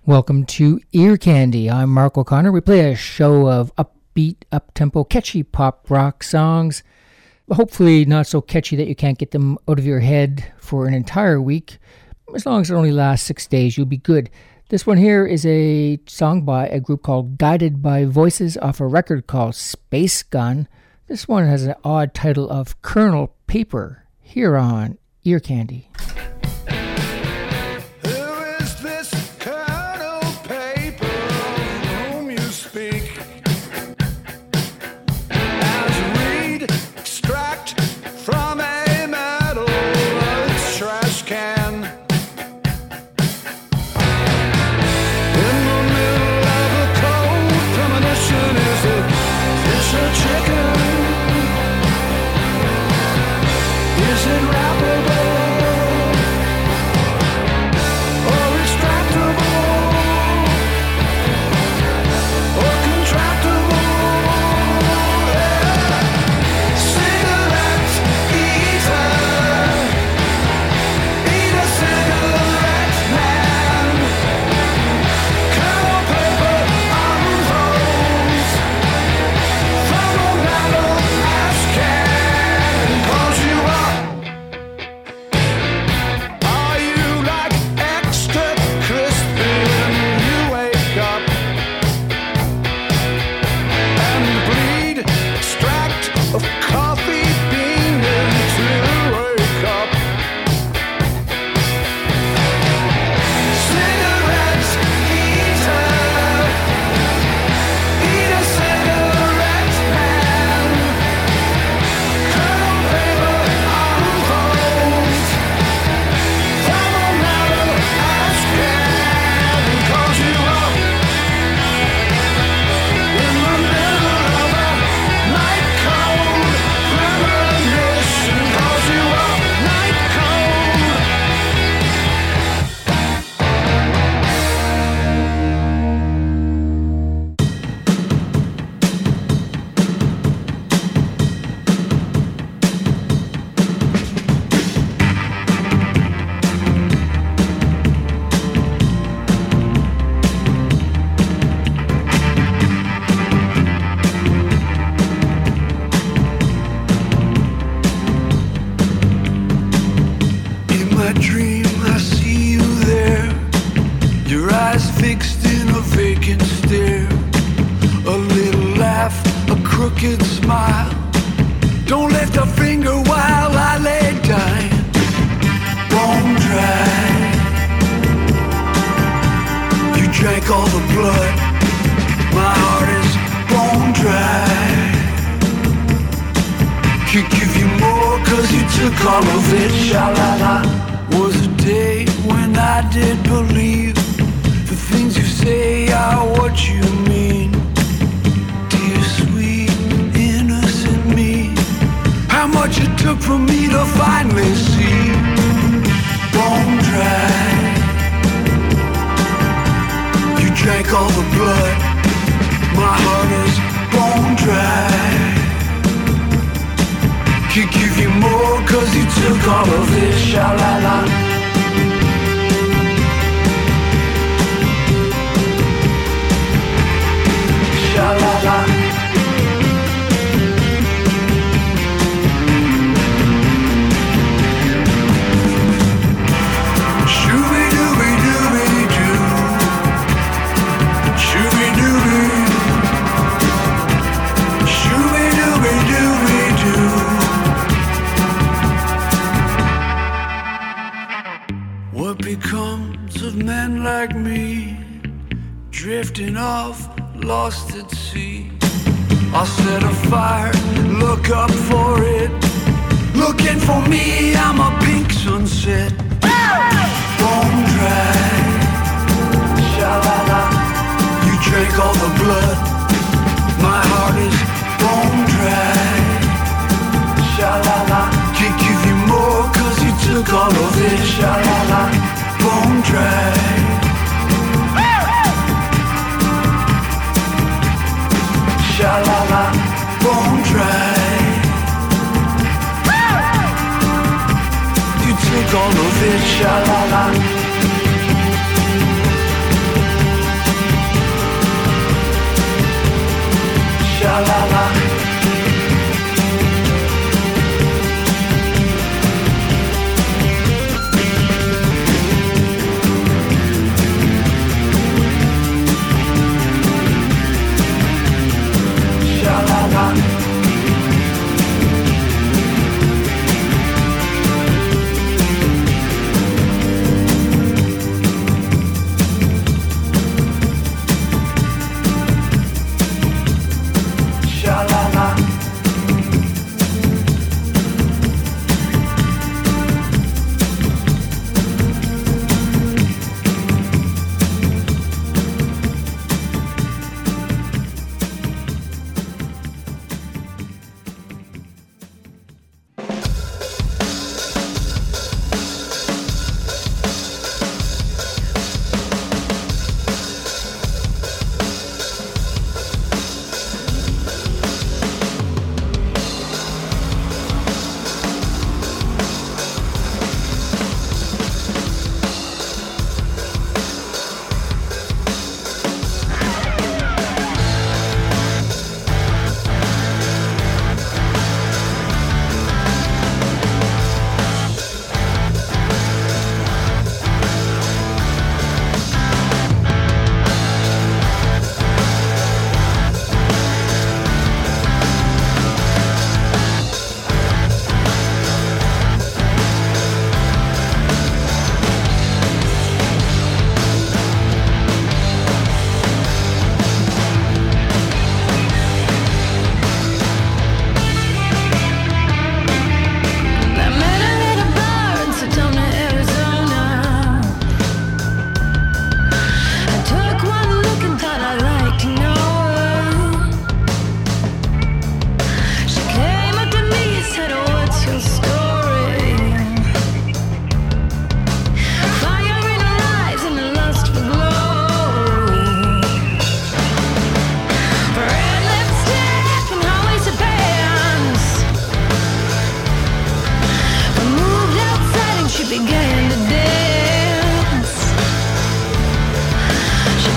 Welcome to Ear Candy. I'm Mark O'Connor. We play a show of upbeat, up-tempo, catchy pop rock songs. Hopefully not so catchy that you can't get them out of your head for an entire week. As long as it only lasts 6 days, you'll be good. This one here is a song by a group called Guided by Voices off a record called Space Gun. This one has an odd title of Colonel Paper here on Ear Candy. All of it, sha-la-la.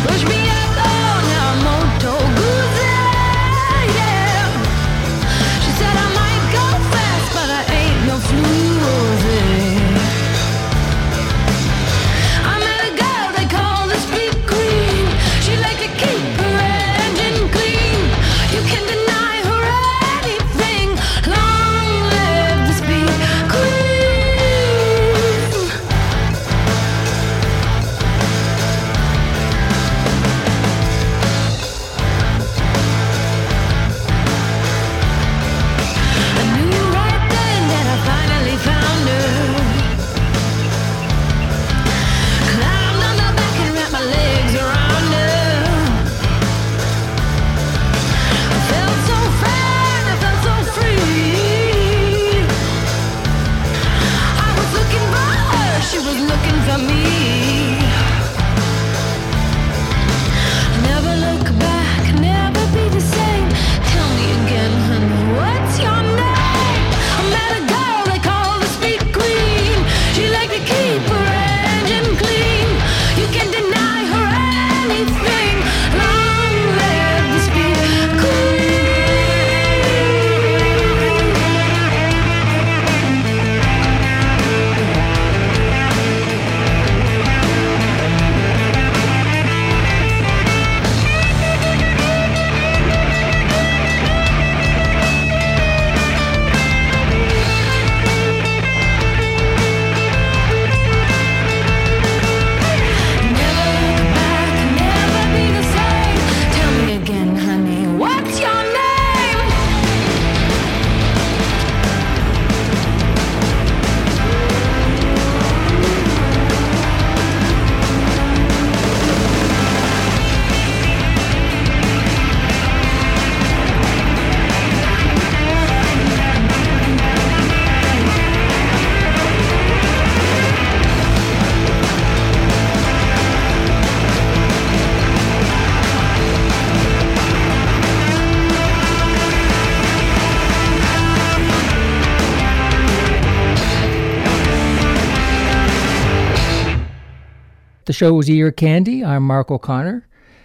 The show was Ear Candy. I'm Mark O'Connor.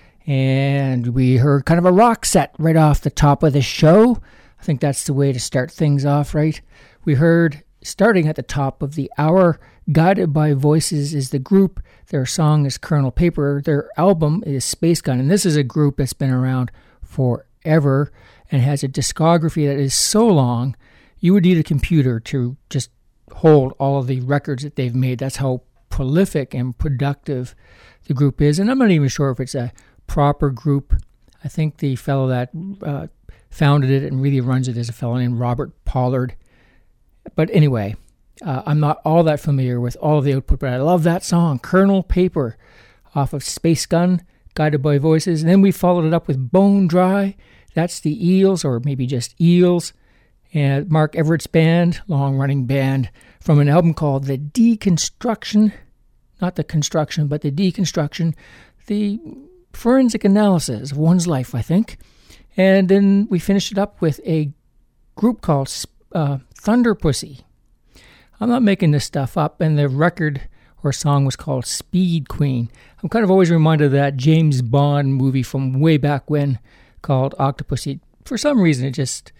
And we heard kind of a rock set right off the top of the show. I think that's the way to start things off, right? We heard, starting at the top of the hour, Guided by Voices is the group. Their song is Colonel Paper. Their album is Space Gun. And this is a group that's been around forever and has a discography that is so long, you would need a computer to just hold all of the records that they've made. That's how prolific and productive the group is. And I'm not even sure if it's a proper group. I think the fellow that founded it and really runs it is a fellow named Robert Pollard. But anyway, I'm not all that familiar with all of the output, but I love that song, Colonel Paper, off of Space Gun, Guided by Voices. And then we followed it up with Bone Dry. That's the Eels, or maybe just Eels, and Mark Everett's band, long-running band, from an album called The Deconstruction, not the construction, but the deconstruction, the forensic analysis of one's life, I think. And then we finished it up with a group called Thunder Pussy. I'm not making this stuff up, and the record or song was called Speed Queen. I'm kind of always reminded of that James Bond movie from way back when called Octopussy. For some reason, it just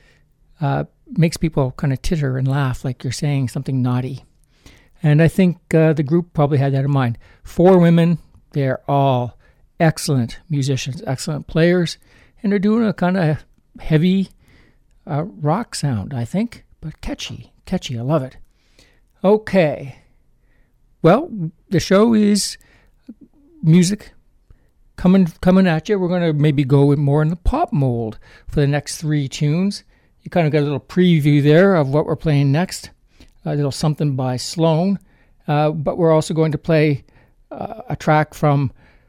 makes people kind of titter and laugh like you're saying something naughty. And I think the group probably had that in mind. 4 women, they're all excellent musicians, excellent players, and they're doing a kind of heavy rock sound, I think, but catchy, I love it. Okay, well, the show is music coming at you. We're going to maybe go more in the pop mold for the next 3 tunes. You kind of got a little preview there of what we're playing next, a little something by Sloan, but we're also going to play a track from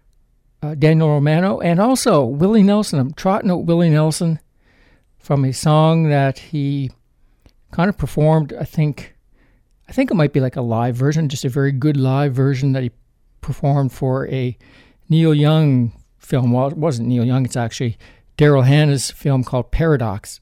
Daniel Romano and also Willie Nelson. I'm trotting out Willie Nelson from a song that he kind of performed. I think it might be like a live version, just a very good live version that he performed for a Neil Young film. Well, it wasn't Neil Young, it's actually Daryl Hannah's film called Paradox.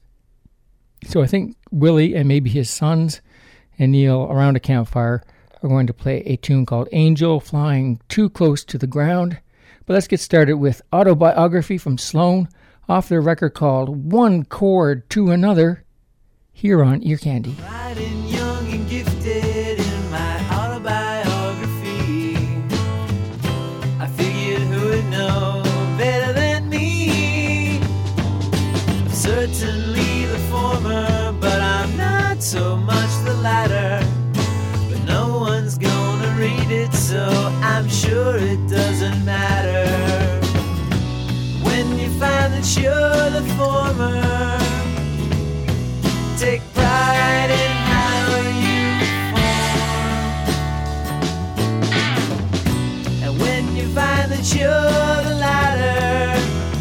So I think Willie and maybe his sons and Neil around a campfire are going to play a tune called Angel Flying Too Close to the Ground. But let's get started with Autobiography from Sloan off their record called One Chord to Another here on Ear Candy. Riding young and gifted in my autobiography, I figured who would know better than me. I'm certainly the former, but I'm not so much the latter. But no one's gonna read it, so I'm sure it doesn't matter. When you find that you're the former, take pride in how you form. And when you find that you're the latter,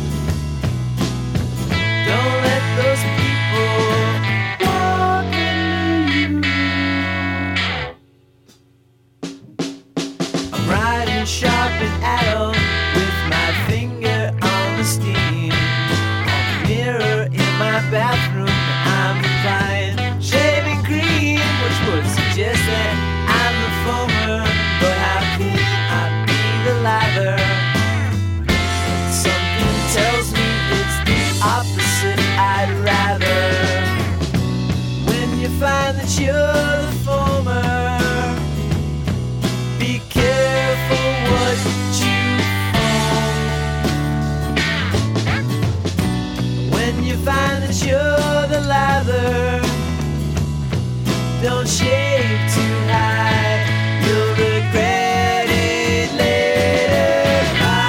don't let those people walk into you. I'm riding sharp and adult with my finger on the steam. On the mirror in my bathroom, I'm applying shaving cream, which would suggest that I'm the former. But how can I be the latter? Something tells me it's the opposite. I'd rather. When you find that you're the former, be careful what you form. When you find that you're the latter, don't shave too high, you'll regret it later.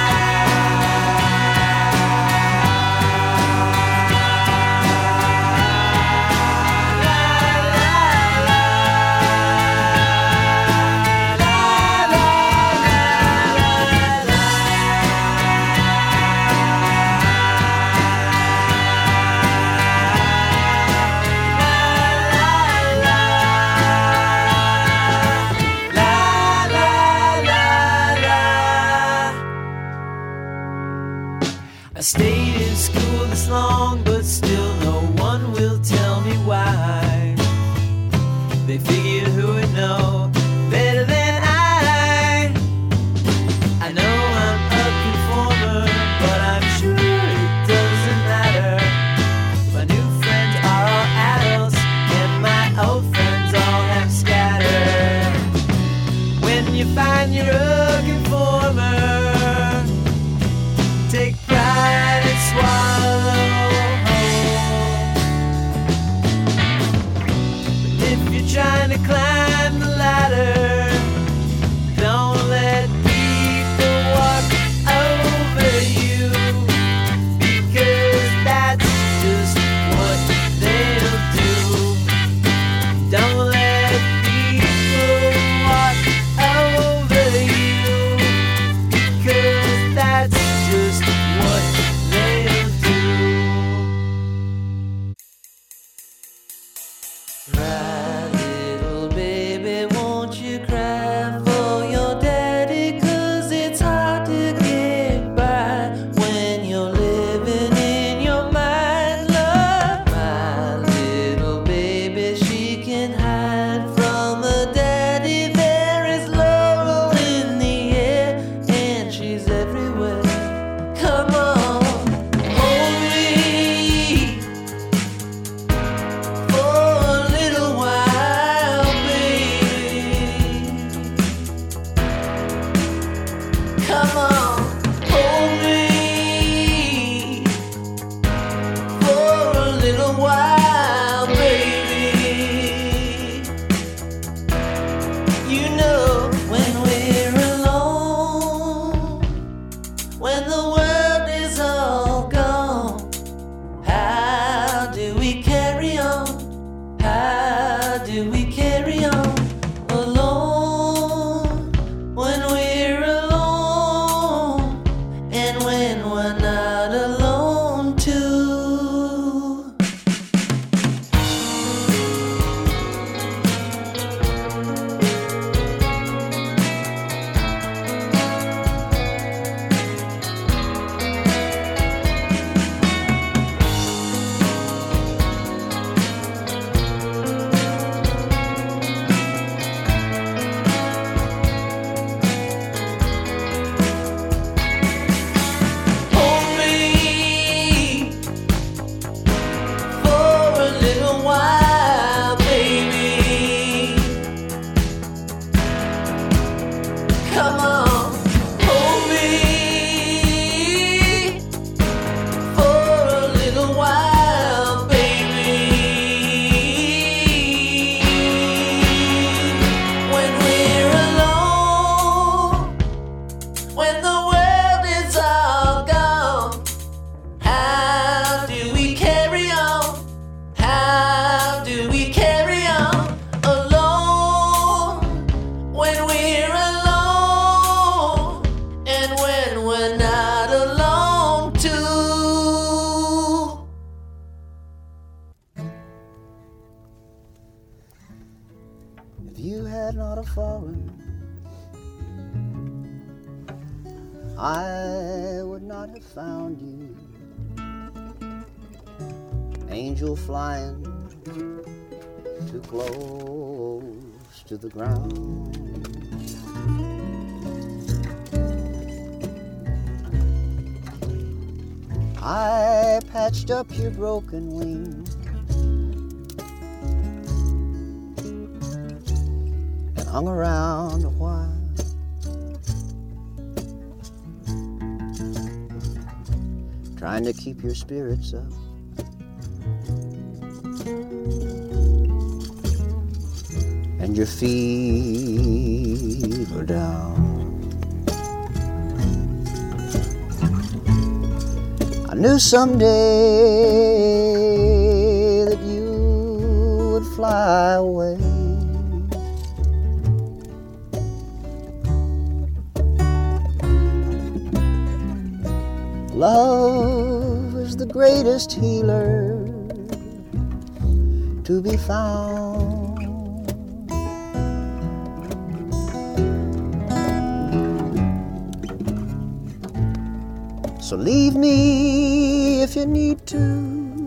I stayed in school this long, but still no one will tell me why. They figured who would know better than I. I know I'm a conformer, but I'm sure it doesn't matter. My new friends are all adults, and my old friends all have scattered. When you find you're a conformer, take pride and swallow whole. But if you're trying to climb the ladder, don't let people walk over you, because that's just what they'll do. Don't let people walk over you, because that's just what they'll do. Cry, little baby, won't you cry for your daddy? 'Cause it's hard to get by when you're living in your mind. Love, my little baby, she can hide from a daddy. There is laurel in the air, and she's everywhere. Come on, hold me for a little while, baby. Come on, hold me for a little while, baby. You know, when we're alone, when the world is all gone, how do we carry on? How do we carry on alone? When we're alone, and when we're not alone too. we're not alone too. If you had not a fallen, I would not have found you. Angel flying too close to the ground. I patched up your broken wings and hung around a while. Trying to keep your spirits up. And your fever down. I knew someday that you would fly away. Love is the greatest healer to be found. So leave me if you need to.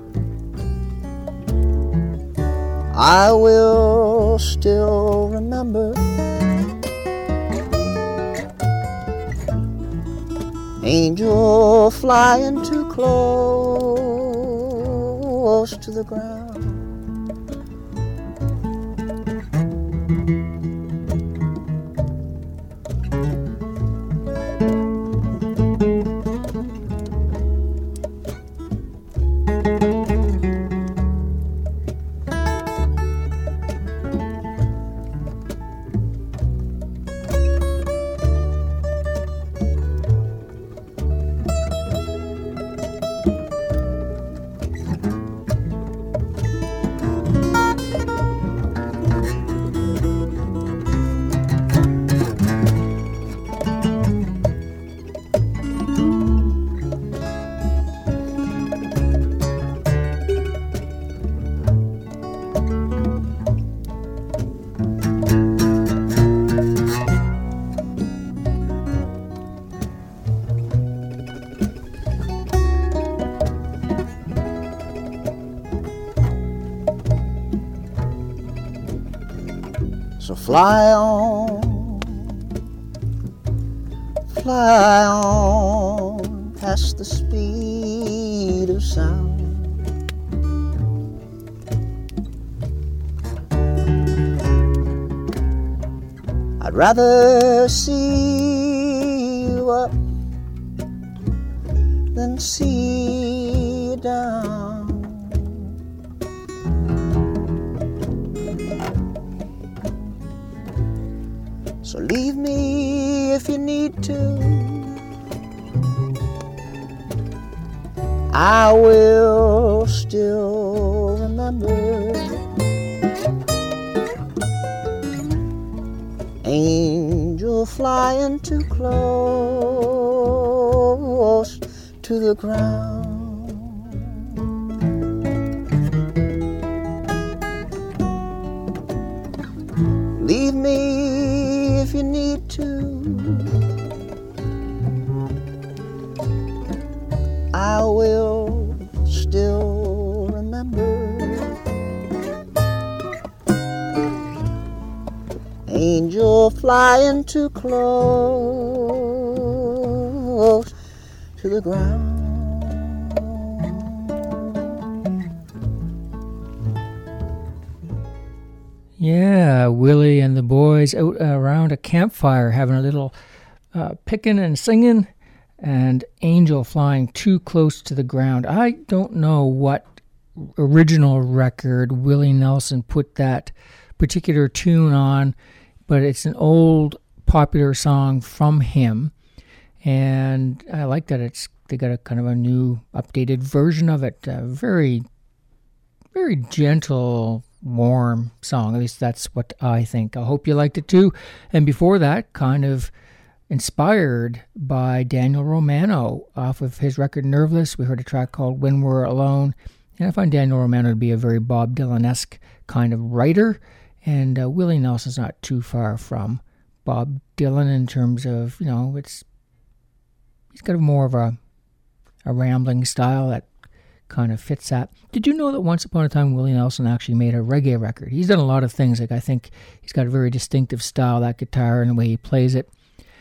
I will still remember. Angel flying too close to the ground. So fly on, past the speed of sound. I'd rather see you up than see you down. So leave me if you need to. I will still remember. Angel flying too close to the ground. Leave me if you need to. I will still remember. Angel flying too close to the ground. Yeah, Willie and the boys out around a campfire having a little picking and singing, and Angel flying too close to the ground. I don't know what original record Willie Nelson put that particular tune on, but it's an old popular song from him, and I like that they got a kind of a new updated version of it. Very, very gentle, warm song. At least that's what I think. I hope you liked it too. And before that, kind of inspired by Daniel Romano off of his record Nerveless. We heard a track called When We're Alone. And I find Daniel Romano to be a very Bob Dylan-esque kind of writer. And Willie Nelson's not too far from Bob Dylan in terms of, he's got more of a rambling style that kind of fits that. Did you know that once upon a time Willie Nelson actually made a reggae record? He's done a lot of things. Like, I think he's got a very distinctive style, that guitar and the way he plays it.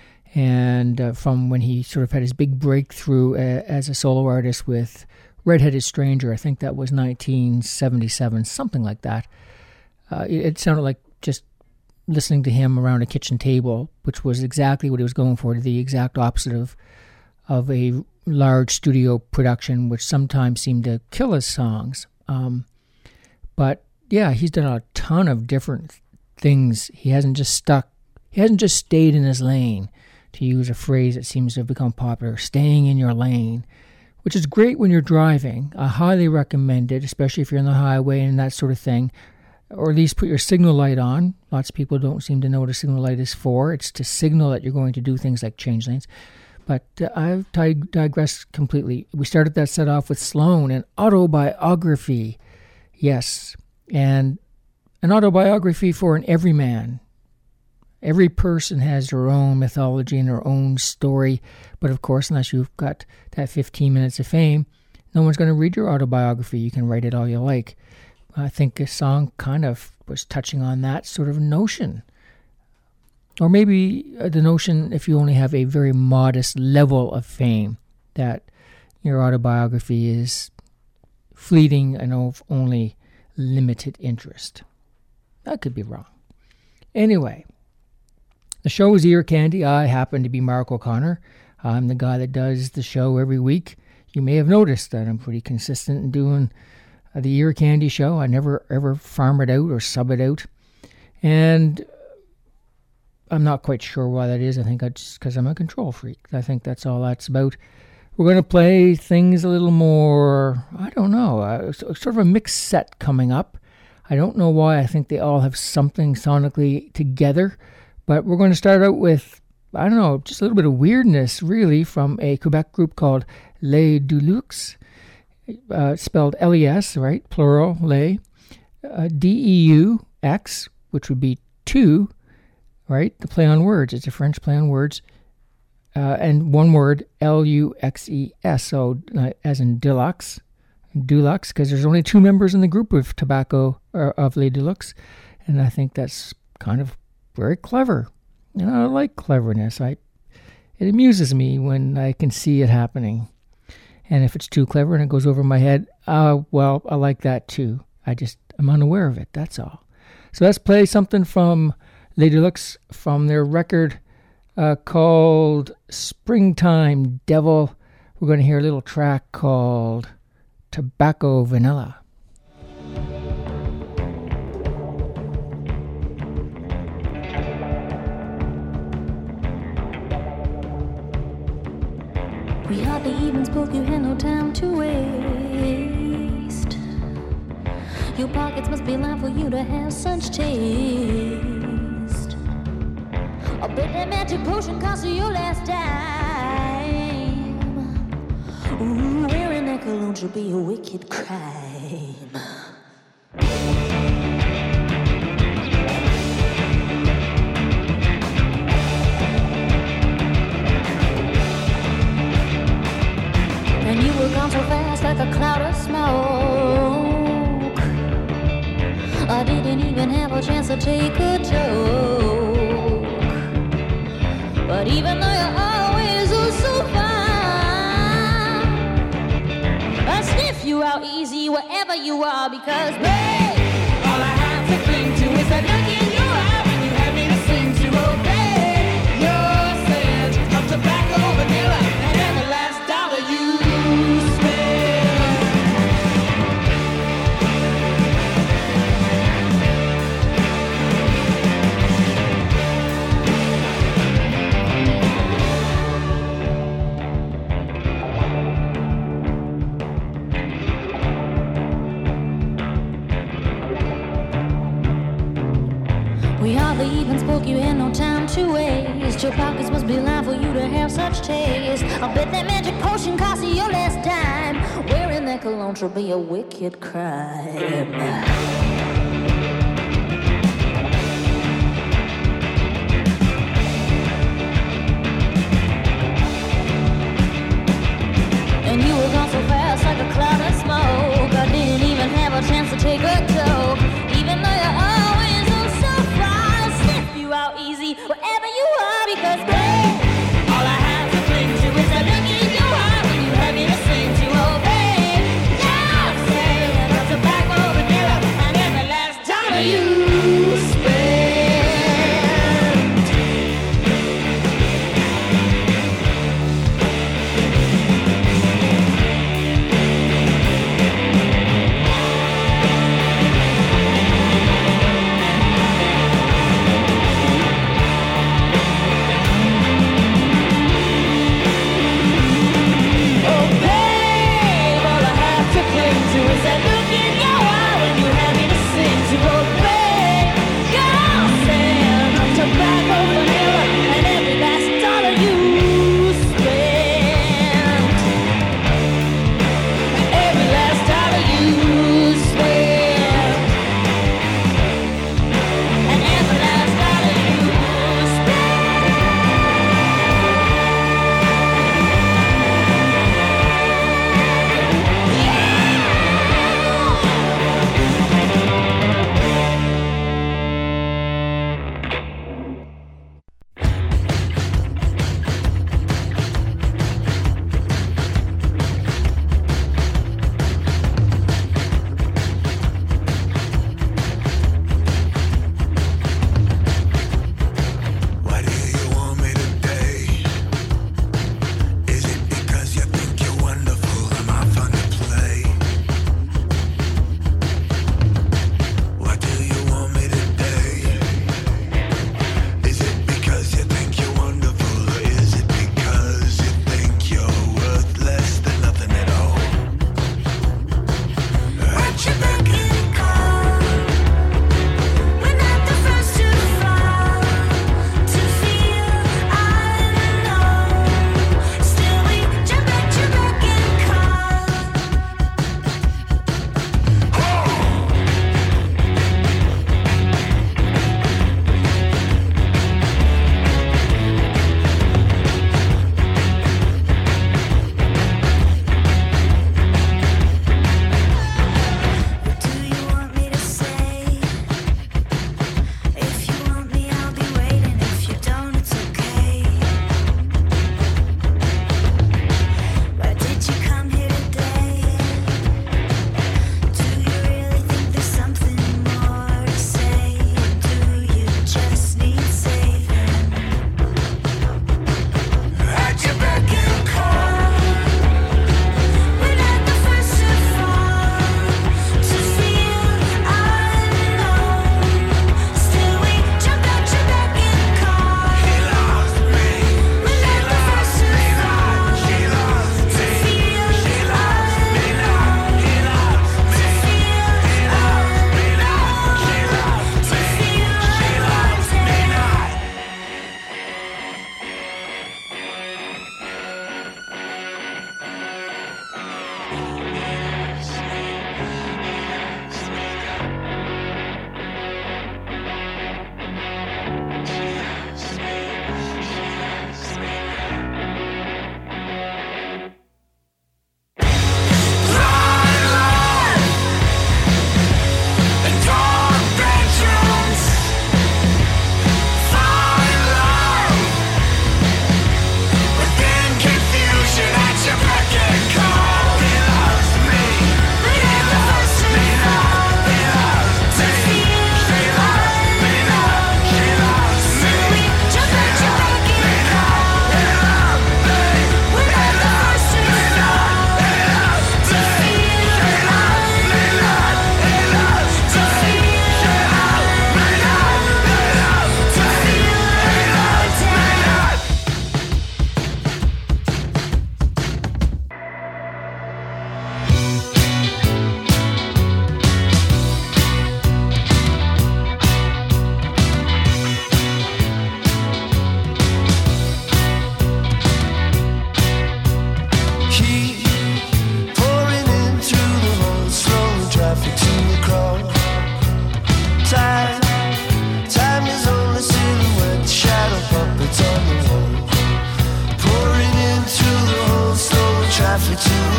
And from when he sort of had his big breakthrough as a solo artist with Red-Headed Stranger, I think that was 1977, something like that. It sounded like just listening to him around a kitchen table, which was exactly what he was going for, the exact opposite of a large studio production, which sometimes seemed to kill his songs. But yeah, he's done a ton of different things. He hasn't just stayed in his lane, to use a phrase that seems to have become popular, staying in your lane, which is great when you're driving. I highly recommend it, especially if you're on the highway and that sort of thing, or at least put your signal light on. Lots of people don't seem to know what a signal light is for. It's to signal that you're going to do things like change lanes. But I've digressed completely. We started that set off with Sloan, an autobiography. Yes, and an autobiography for an everyman. Every person has their own mythology and their own story. But of course, unless you've got that 15 minutes of fame, no one's going to read your autobiography. You can write it all you like. I think this song kind of was touching on that sort of notion. Or maybe the notion, if you only have a very modest level of fame, that your autobiography is fleeting and of only limited interest. That could be wrong. Anyway, the show is Ear Candy. I happen to be Mark O'Connor. I'm the guy that does the show every week. You may have noticed that I'm pretty consistent in doing the Ear Candy show. I never ever farm it out or sub it out. And I'm not quite sure why that is. I think it's because I'm a control freak. I think that's all that's about. We're going to play things a little more, I don't know, sort of a mixed set coming up. I don't know why. I think they all have something sonically together. But we're going to start out with, I don't know, just a little bit of weirdness, really, from a Quebec group called Les Deux-Luxe, spelled L-E-S, right, plural, Les, D-E-U-X, which would be two, right, the play on words. It's a French play on words, and one word, L-U-X-E-S, so as in deluxe, because there's only two members in the group of Tobacco, of Les Deux-Luxe, and I think that's kind of very clever. And I like cleverness. It amuses me when I can see it happening. And if it's too clever and it goes over my head, well, I like that too. I'm unaware of it, that's all. So let's play something from Les Deux-Luxe from their record called Springtime Devil. We're going to hear a little track called Tobacco Vanilla. We hardly even spoke, you had no time to waste. Your pockets must be lined for you to have such taste. I bet that magic potion cost you your last dime. Ooh, wearing that cologne should be a wicked crime. And you were gone so fast like a cloud of smoke. I didn't even have a chance to take a joke. But even though you're always so fine, I sniff you out easy wherever you are. Because babe, all I have to cling to is that look in your eye when you have me to sing to. Oh babe, your scent of tobacco vanilla and every last dollar you even spoke, you had no time to waste. Your pockets must be lined for you to have such taste. I bet that magic potion cost you your last dime. Wearing that cologne should be a wicked crime. And you were gone so fast like a cloud of smoke. I didn't even have a chance to take a toke. Even though you're always oh so far, I'll sniff you out easy wherever you are. Because babe, all I have to cling to is a look in your eye when you have me to sing to. Oh babe, yeah, I'm saying I'm tobacco, vanilla, and every last dollar you spend.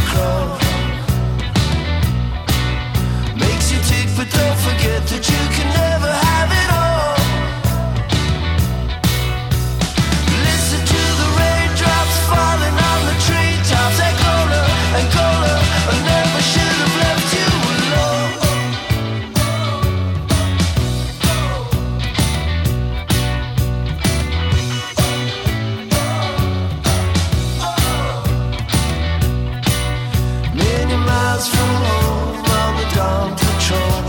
crawl. Makes you tick, but don't forget that you can never have it all. Listen to the raindrops falling on the treetops. Angola, Angola, I never should have left you alone. Many miles from home on the dawn patrol,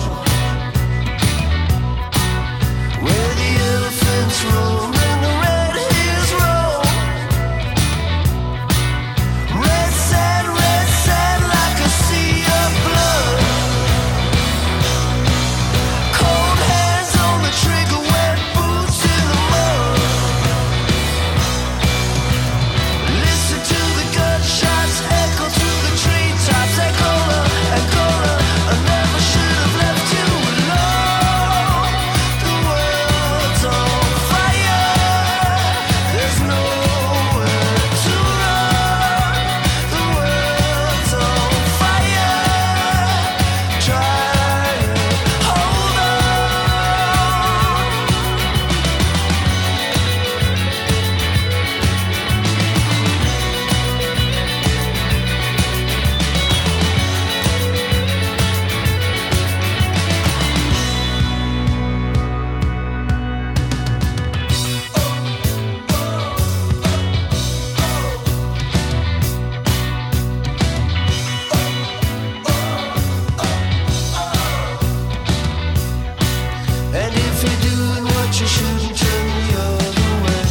where the elephants roam and the red hills roll. Red sand like a sea of blood. Cold hands on the trigger, wet boots in the mud. Listen to the gunshots echo through the treetops. Angola, Angola, I never should have left you alone. The world's on fire, there's nowhere to run. The world's on fire, try and hold And if you're doing what you shouldn't, turn the other way.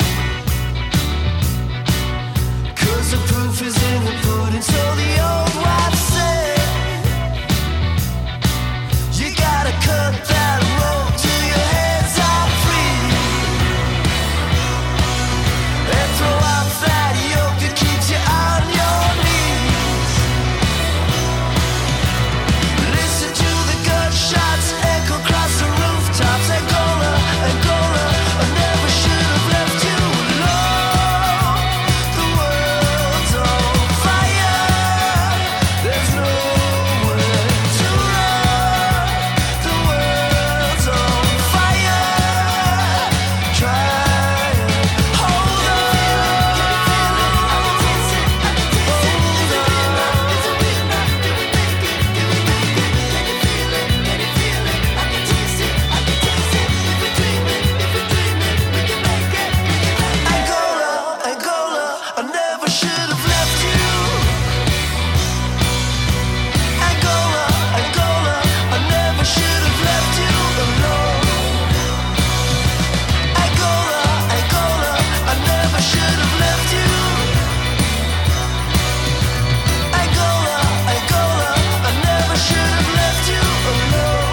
'Cause the proof is in the pudding, so the old wives say. You gotta cut that rope till your hands are free, and throw out that yoke that keeps you on your knees. Listen to the gunshots echo across the rooftops. Angola, Angola, I never should have left you alone. The world's on fire, there's nowhere to run. The world's on fire, try and hold on. Angola, Angola, I never should have left you. Angola, Angola, I never should have left you alone. Angola, Angola, I never should have left you. Angola, Angola, I never should have left you alone.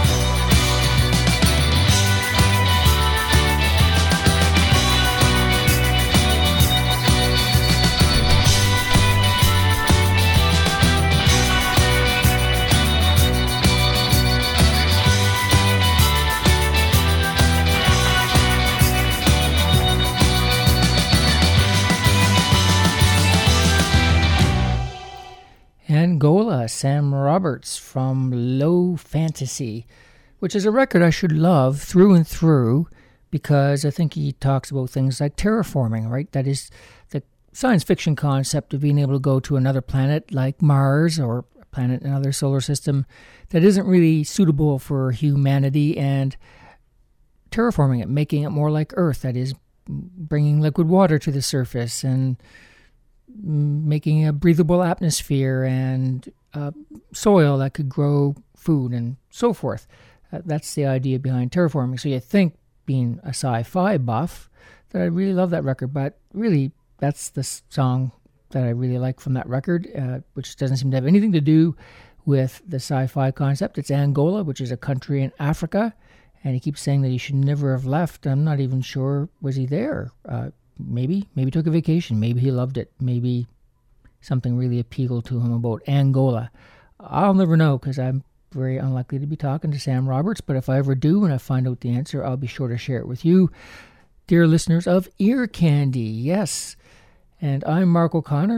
Angola, Sam Roberts from Low Fantasy, which is a record I should love through and through because I think he talks about things like terraforming, right? That is the science fiction concept of being able to go to another planet like Mars or a planet in another solar system that isn't really suitable for humanity and terraforming it, making it more like Earth, that is bringing liquid water to the surface and making a breathable atmosphere and soil that could grow food and so forth. That's the idea behind terraforming. So you think, being a sci-fi buff, that I really love that record, but really that's the song that I really like from that record, which doesn't seem to have anything to do with the sci-fi concept. It's Angola, which is a country in Africa, and he keeps saying that he should never have left. I'm not even sure, was he there? Maybe took a vacation. Maybe he loved it. Maybe something really appealed to him about Angola. I'll never know because I'm very unlikely to be talking to Sam Roberts, but if I ever do and I find out the answer, I'll be sure to share it with you, dear listeners of Ear Candy. Yes, and I'm Mark O'Connor.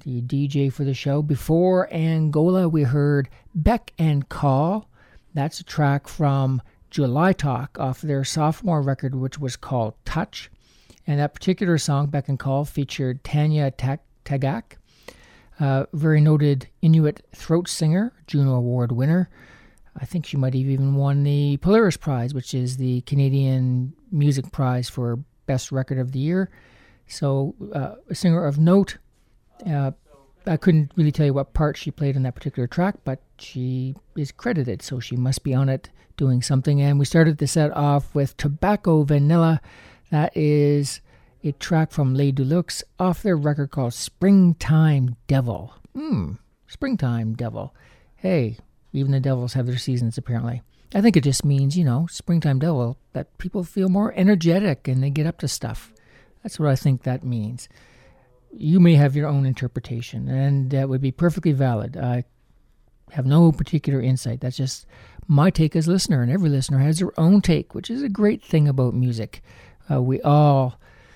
the DJ for the show. Before Angola, we heard Beck and Call. That's a track from July Talk off their sophomore record, which was called Touch. And that particular song, Beck and Call, featured Tanya Tagak, very noted Inuit throat singer, Juno Award winner. I think she might have even won the Polaris Prize, which is the Canadian Music Prize for Best Record of the Year. So a singer of note. I couldn't really tell you what part she played in that particular track, but she is credited, so she must be on it doing something. And we started the set off with Tobacco Vanilla. That is a track from Les Deluxe off their record called Springtime Devil. Springtime Devil. Hey, even the devils have their seasons, apparently. I think it just means, Springtime Devil, that people feel more energetic and they get up to stuff. That's what I think that means. You may have your own interpretation, and that would be perfectly valid. I have no particular insight. That's just my take as listener, and every listener has their own take, which is a great thing about music. We all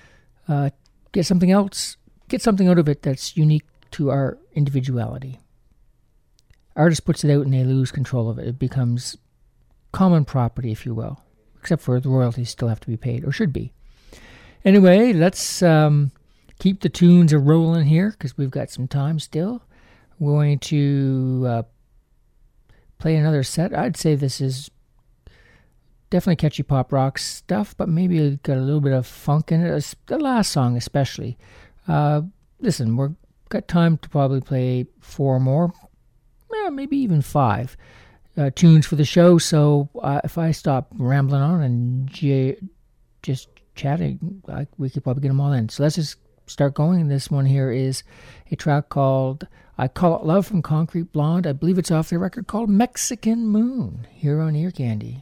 get something out of it that's unique to our individuality. Artist puts it out and they lose control of it. It becomes common property, if you will, except for the royalties still have to be paid, or should be. Anyway, let's keep the tunes a-rolling here, because we've got some time still. We're going to play another set. I'd say this is definitely catchy pop rock stuff, but maybe it got a little bit of funk in it. The last song especially. Listen, we've got time to probably play 4 more, maybe even 5 tunes for the show. So if I stop rambling on and just chatting, we could probably get them all in. So let's just start going. This one here is a track called I Call It Love from Concrete Blonde. I believe it's off their record called Mexican Moon, here on Ear Candy.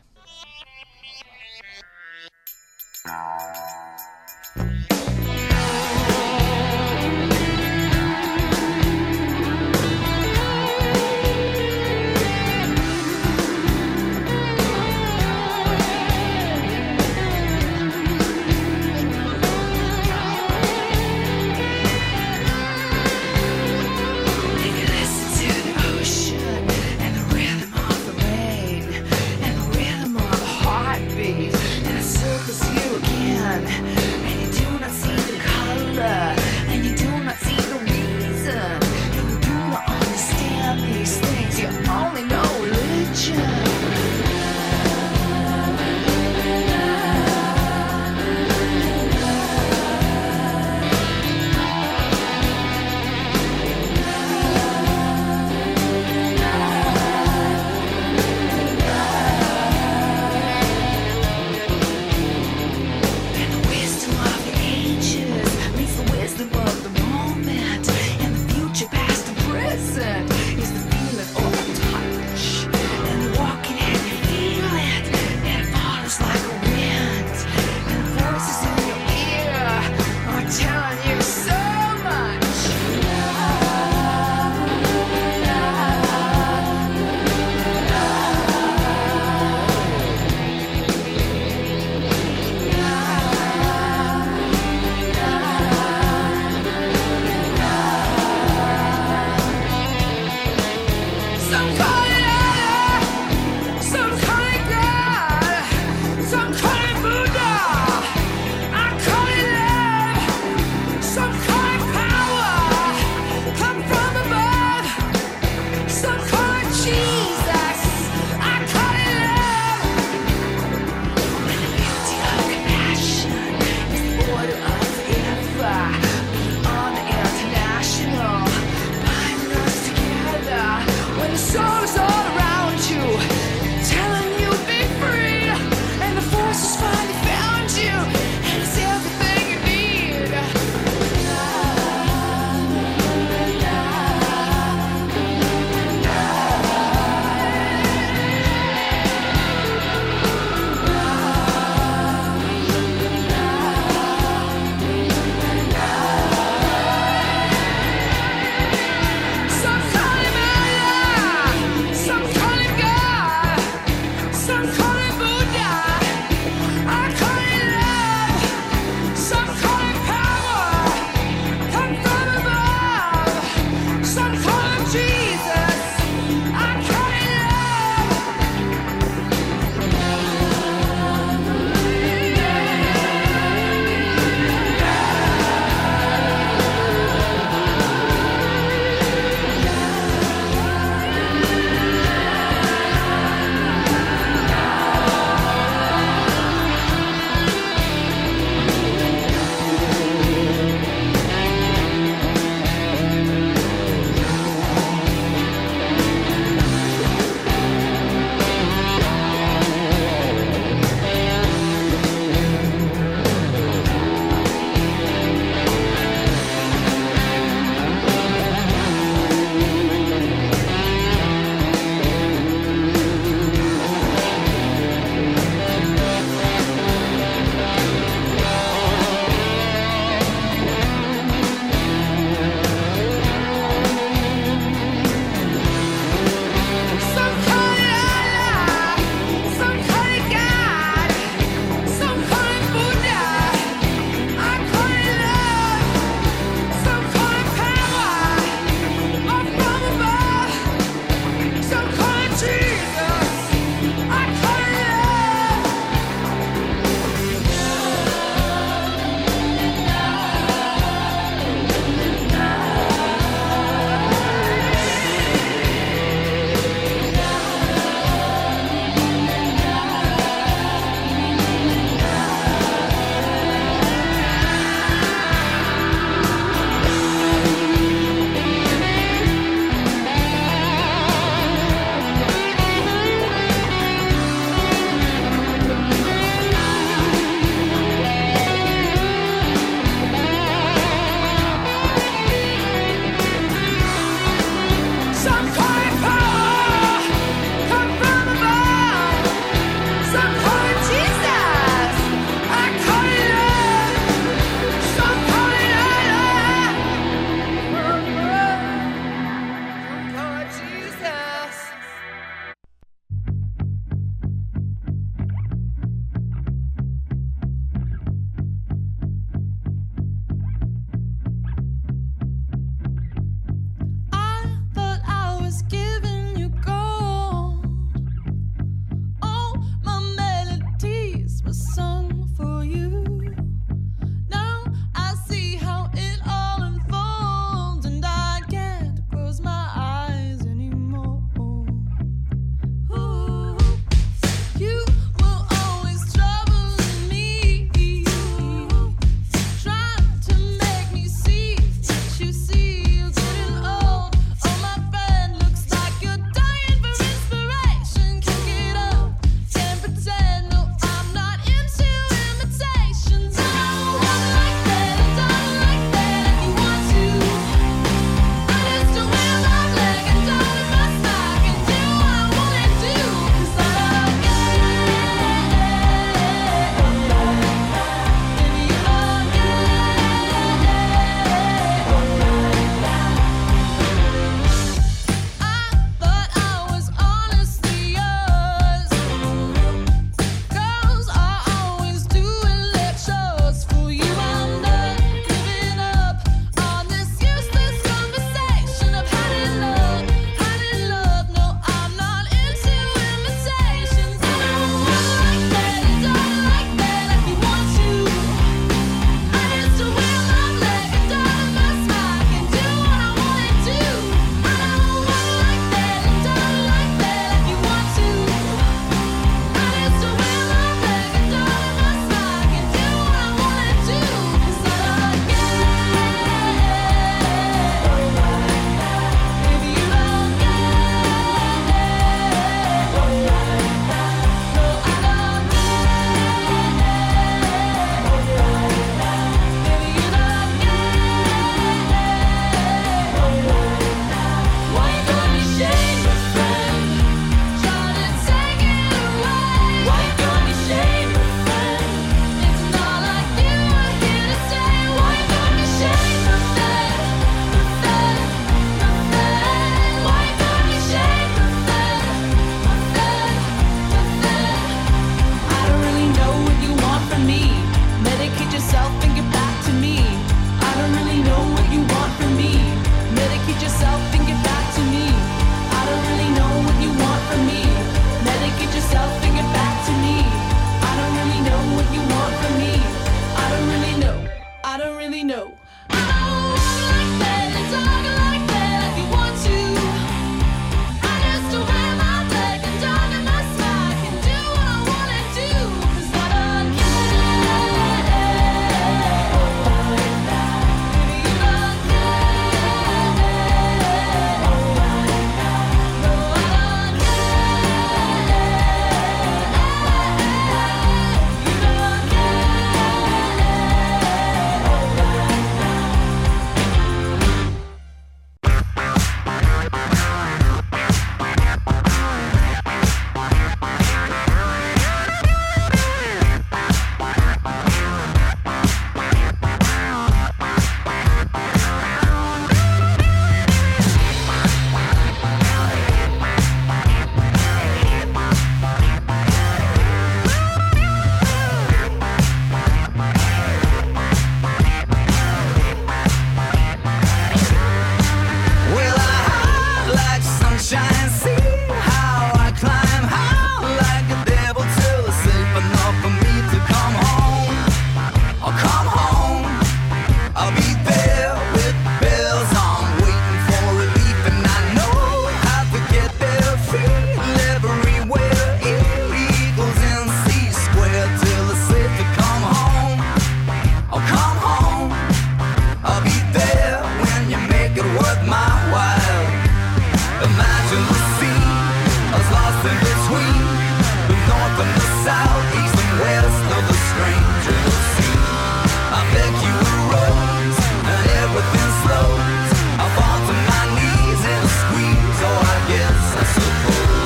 worth my while. Imagine the scene, I was lost in between the north and the south, east and west of the stranger sea. I beg you a rose, and everything slows. I fall to my knees in a squeeze, oh I guess I suppose.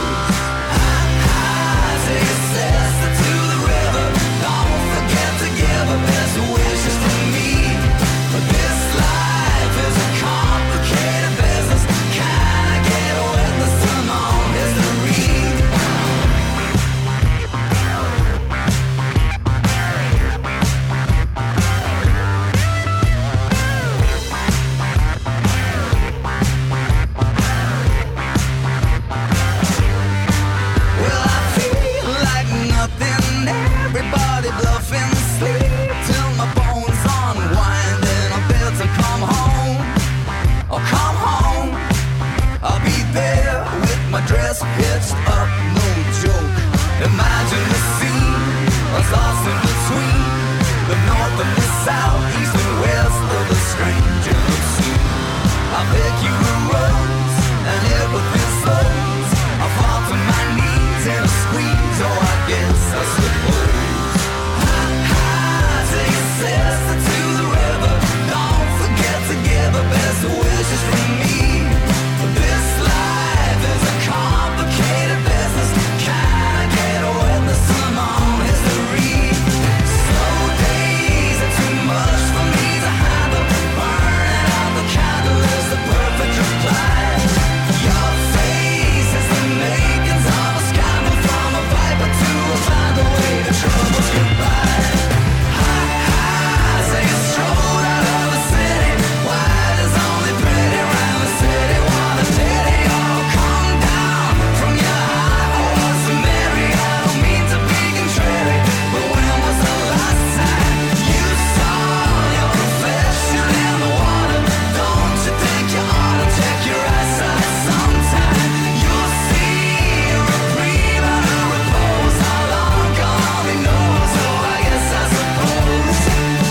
Take a sister to the river, don't forget to give her best wishes to me. But this life is a complicated business. Can I get a witness to my own history? Well, I feel like nothing, everybody bluffing sleep till my bones unwind and I'm built to come home. Oh, come home. I'll be there with my dress hitched up, no joke. Imagine the scene, I was lost in between the north and the south, east and west of the stranger sea. I beg you a rose, and everything slows. I fall to my knees in a squeeze, oh I guess I suppose. Take a sister to the river, don't forget to give her best wishes from me. This life is a complicated business. Can I get a witness to my own history? Slow days are too much for me to handle. Burning out the candle is the perfect reply. Your face is the makings of a scandal, from a viper to a vandal. Way to troubles goodbye. Take a stroll out of the city. White is only pretty round the city. What a pity. Oh, come down from your high horse and Mary. I don't mean to be contrary, but when was the last time you saw your reflection in the water? Don't you think you ought to check your eyesight sometime? You'll see a reprieve out of repose. How long God only knows. So I guess I suppose.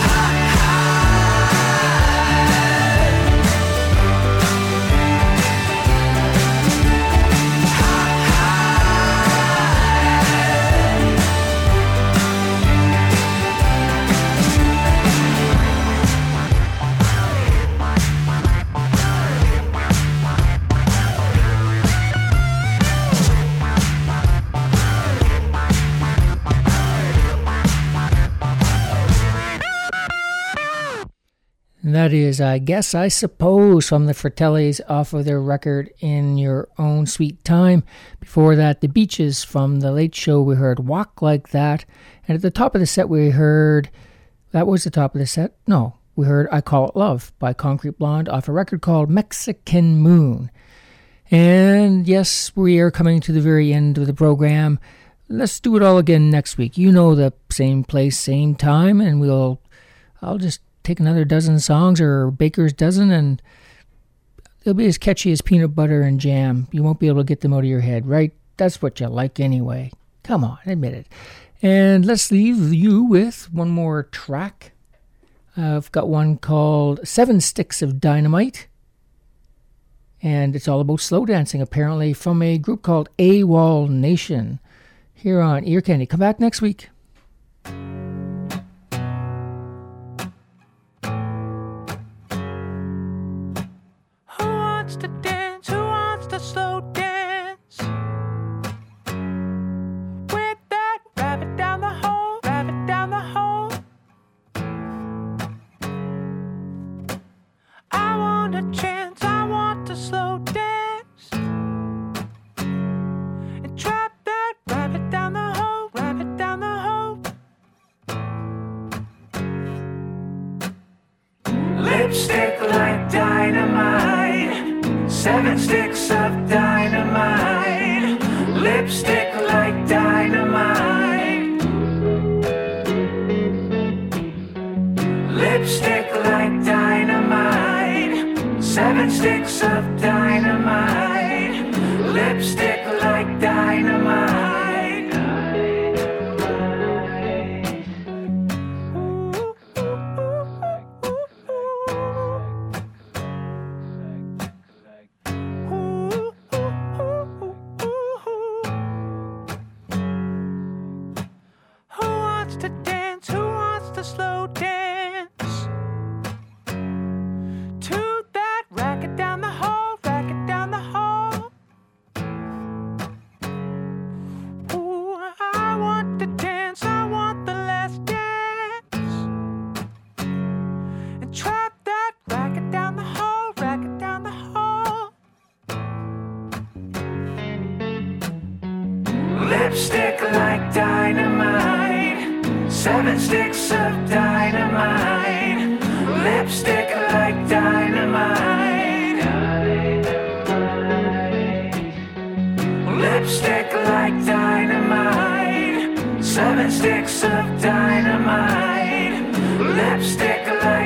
And that is, I Guess I Suppose, from the Fratellis off of their record In Your Own Sweet Time. Before that, The Beaches from The Late Show, we heard Walk Like That. And at the top of the set, we heard, that was the top of the set? No, we heard I Call It Love by Concrete Blonde off a record called Mexican Moon. And yes, we are coming to the very end of the program. Let's do it all again next week. You know, the same place, same time, and I'll just take another dozen songs or baker's dozen, and they'll be as catchy as peanut butter and jam. You won't be able to get them out of your head, right? That's what you like anyway. Come on, admit it. And let's leave you with one more track. I've got one called 7 Sticks of Dynamite, and it's all about slow dancing, apparently, from a group called AWOL Nation, here on Ear Candy. Come back next week. Slow dance with that rabbit down the hole, rabbit down the hole. I want a chance, I want to slow dance and trap that rabbit down the hole, rabbit down the hole. Lipstick like dynamite. 7 sticks of dynamite, lipstick like dynamite, lipstick like dynamite, 7 sticks of dynamite, lipstick like dynamite. the slow dance to that racket down the hall, racket down the hall. Ooh, I want to dance, I want the last dance, and trap that racket down the hall, racket down the hall. Lipstick like dynamite, 7 sticks of dynamite. Lipstick like dynamite. Lipstick like dynamite, 7 sticks of dynamite. Lipstick like